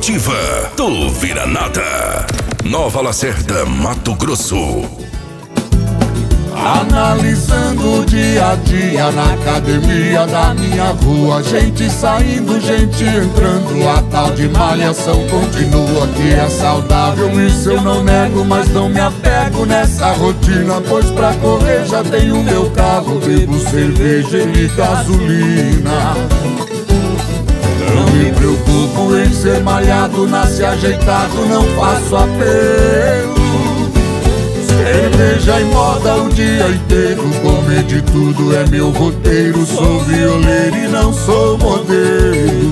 Esportiva do Viranata, Nova Lacerda, Mato Grosso. Analisando o dia a dia na academia da minha rua, gente saindo, gente entrando, a tal de malhação continua, que é saudável, isso eu não nego, mas não me apego nessa rotina, pois pra correr já tenho meu carro, bebo cerveja e gasolina. Não me preocupo em ser malhado, nasce ajeitado, não faço apelo. Cerveja e moda o dia inteiro, comer de tudo é meu roteiro. Sou violeiro e não sou modelo.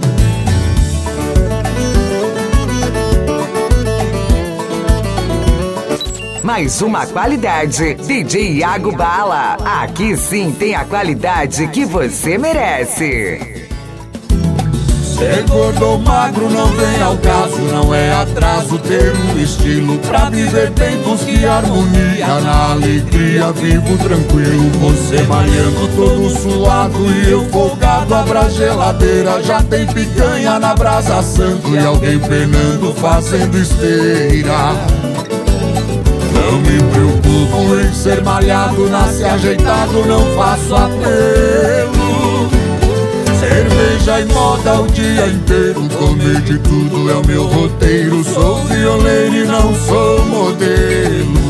Mais uma qualidade, DJ Iago Bala. Aqui sim tem a qualidade que você merece. Ser gordo ou magro não vem ao caso, não é atraso ter um estilo. Pra viver bem busque harmonia, na alegria vivo tranquilo. Você malhando todo suado e eu folgado, abra a geladeira, já tem picanha na brasa assando e alguém penando fazendo esteira. Não me preocupo em ser malhado, nasce ajeitado, não faço apelo. Cerveja e moda o dia inteiro, comer de tudo é o meu roteiro. Sou violeiro e não sou modelo.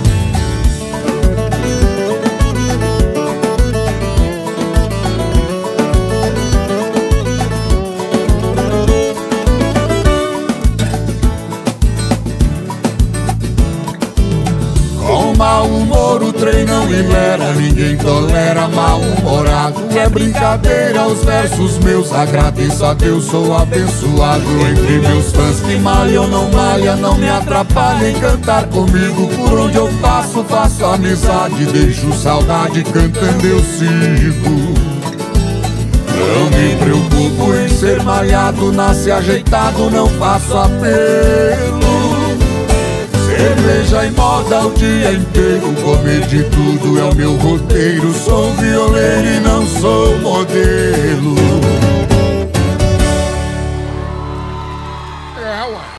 Mau humor, o trem não libera, ninguém tolera mal-humorado. É brincadeira os versos meus, agradeço a Deus, sou abençoado. Entre meus fãs que malham, não malha, não me atrapalhem cantar comigo. Por onde eu passo, faço amizade, deixo saudade, cantando eu sigo. Não me preocupo em ser malhado, nasce ajeitado, não faço apelo. Cerveja e moda o dia inteiro, comer de tudo é o meu roteiro. Sou violeiro e não sou modelo.